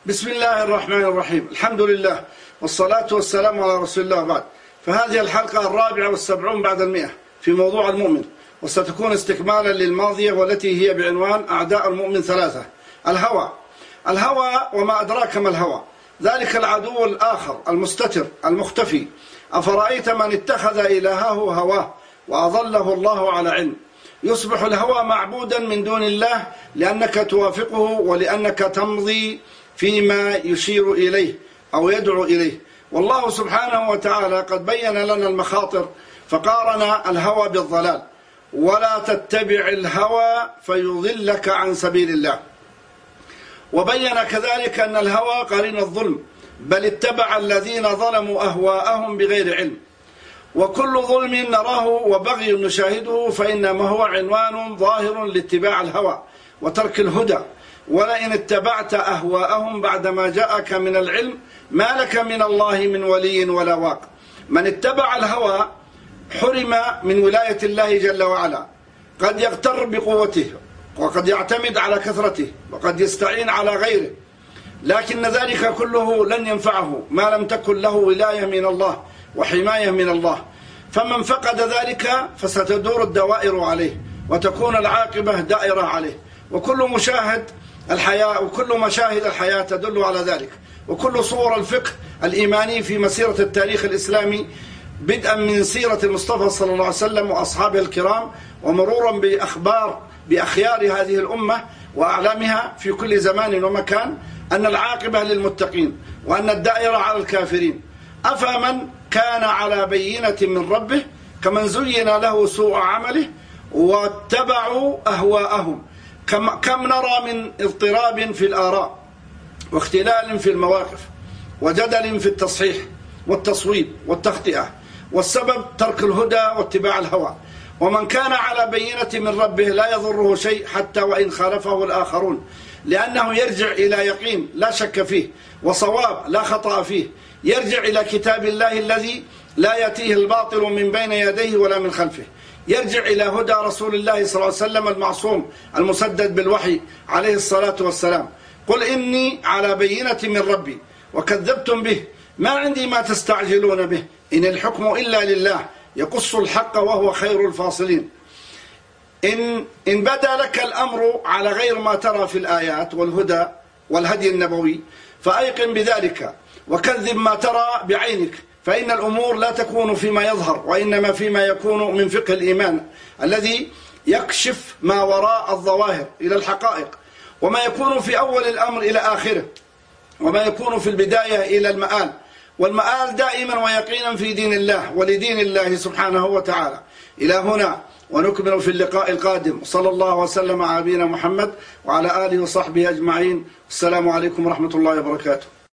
بسم الله الرحمن الرحيم. الحمد لله والصلاة والسلام على رسول الله بعد. فهذه الحلقة 74 بعد 100 في موضوع المؤمن، وستكون استكمالا للماضية والتي هي بعنوان أعداء المؤمن ثلاثة. الهوى وما أدراك ما الهوى؟ ذلك العدو الآخر المستتر المختفي. أفرأيت من اتخذ إلهه هواه وأضله الله على علم. يصبح الهوى معبودا من دون الله لأنك توافقه ولأنك تمضي فيما يشير إليه أو يدعو إليه. والله سبحانه وتعالى قد بين لنا المخاطر فقارن الهوى بالضلال: ولا تتبع الهوى فيضلك عن سبيل الله. وبين كذلك أن الهوى قرين الظلم، بل اتبع الذين ظلموا أهواءهم بغير علم. وكل ظلم نراه وبغي نشاهده فإنما هو عنوان ظاهر لاتباع الهوى وترك الهدى. ولئن اتبعت أهواءهم بعدما جاءك من العلم ما لك من الله من ولي ولا واق. من اتبع الهوى حرم من ولاية الله جل وعلا. قد يغتر بقوته، وقد يعتمد على كثرته، وقد يستعين على غيره، لكن ذلك كله لن ينفعه ما لم تكن له ولاية من الله وحماية من الله. فمن فقد ذلك فستدور الدوائر عليه وتكون العاقبة دائرة عليه. وكل مشاهد الحياة تدل على ذلك، وكل صور الفقه الإيماني في مسيرة التاريخ الإسلامي بدءا من سيرة المصطفى صلى الله عليه وسلم وأصحابه الكرام، ومرورا بأخيار هذه الأمة وأعلامها في كل زمان ومكان، أن العاقبة للمتقين وأن الدائرة على الكافرين. أفمن كان على بينة من ربه كمن زين له سوء عمله واتبعوا أهواءهم. كم نرى من اضطراب في الآراء واختلال في المواقف وجدل في التصحيح والتصويب والتخطئة، والسبب ترك الهدى واتباع الهوى. ومن كان على بينة من ربه لا يضره شيء حتى وإن خالفه الآخرون، لأنه يرجع إلى يقين لا شك فيه وصواب لا خطأ فيه. يرجع إلى كتاب الله الذي لا يأتيه الباطل من بين يديه ولا من خلفه. يرجع إلى هدى رسول الله صلى الله عليه وسلم المعصوم المسدد بالوحي عليه الصلاة والسلام. قل إني على بينة من ربي وكذبتم به، ما عندي ما تستعجلون به، إن الحكم إلا لله يقص الحق وهو خير الفاصلين. إن بدا لك الأمر على غير ما ترى في الآيات والهدى والهدي النبوي فأيقن بذلك وكذب ما ترى بعينك، فإن الأمور لا تكون فيما يظهر وإنما فيما يكون من فقه الإيمان الذي يكشف ما وراء الظواهر إلى الحقائق، وما يكون في أول الأمر إلى آخره، وما يكون في البداية إلى المآل. والمآل دائما ويقينا في دين الله ولدين الله سبحانه وتعالى. إلى هنا ونكمل في اللقاء القادم. صلى الله وسلم على نبينا محمد وعلى آله وصحبه أجمعين. السلام عليكم ورحمة الله وبركاته.